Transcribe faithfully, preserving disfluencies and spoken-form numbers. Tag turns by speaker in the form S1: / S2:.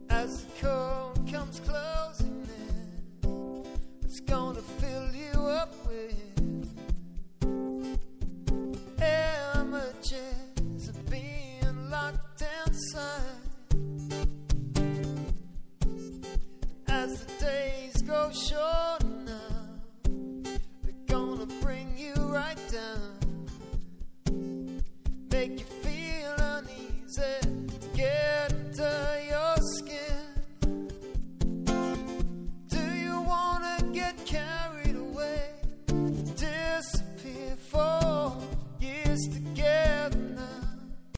S1: As the cold comes closing in, it's gonna fill you up with images of being locked inside. As the days grow short now, they're gonna bring you right down.